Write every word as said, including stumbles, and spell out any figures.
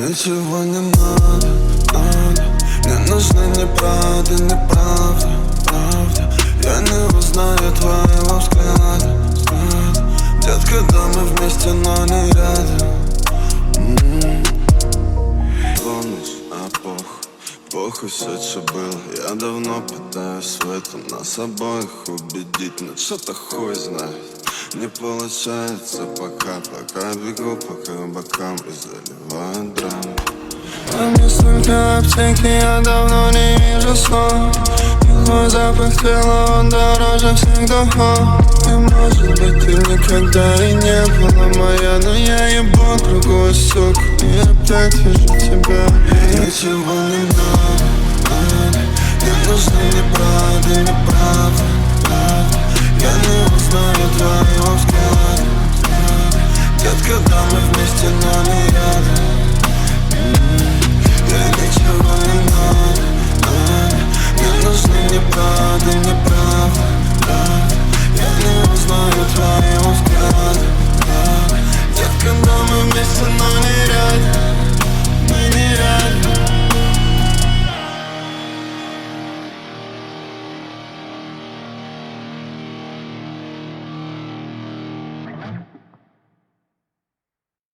Ничего не надо, надо. Мне нужны неправда, неправда, правда. Я не узнаю твоего взгляда, взгляда. Детка, да мы вместе, но не рядом. м-м. Бонус, а похуй, похуй все, что было. Я давно пытаюсь в этом нас обоих убедить, но что-то хуй знает. Не получается пока, пока бегу по кабакам и заливаю драму. Во мне столько аптеки, я давно не вижу снов. И твой запах тела, он дороже всех духов. И может быть ты никогда и не была моя, но я ебу другую суку и опять вижу тебя. Ничего не надо, надо. Мне нужны неправда, неправда, правда. Я не узнаю твоего взгляда, взгляда. Детка, да мы вместе, но не рядом. м-м. Я ничего не надо, надо. Мне нужны неправда, неправда, правда. Я не узнаю твоего взгляда, взгляда. Детка, да мы вместе, но не рядом.